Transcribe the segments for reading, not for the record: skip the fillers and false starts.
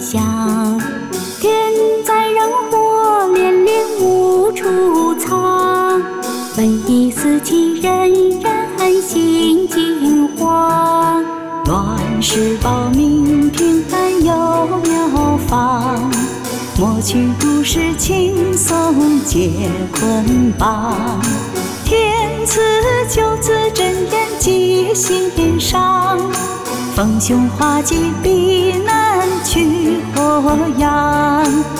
香。天灾人祸连连无处藏，本已四季人人心惊惶。乱世保民平安有妙方，抹去诸事轻松解捆绑。天赐九字真言记心上，逢凶化吉避难去祸殃。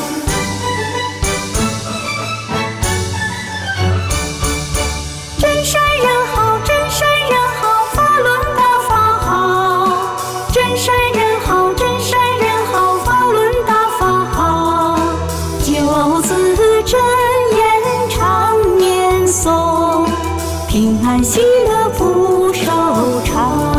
真善人好，真善人好，法轮大法好。真善人好，真善人好，法轮大法好。九字真言常念诵，平安喜乐福寿长。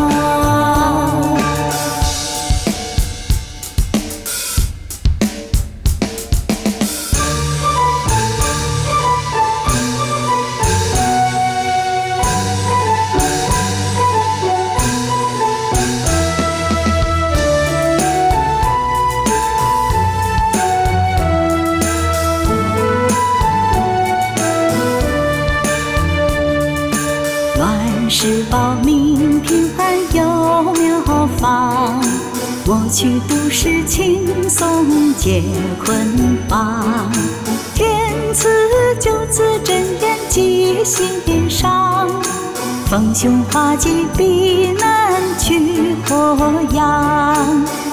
乱世保民平安有妙方，抹去诸事轻松解捆绑。天赐九字真言记心上，逢凶化吉避难去祸殃。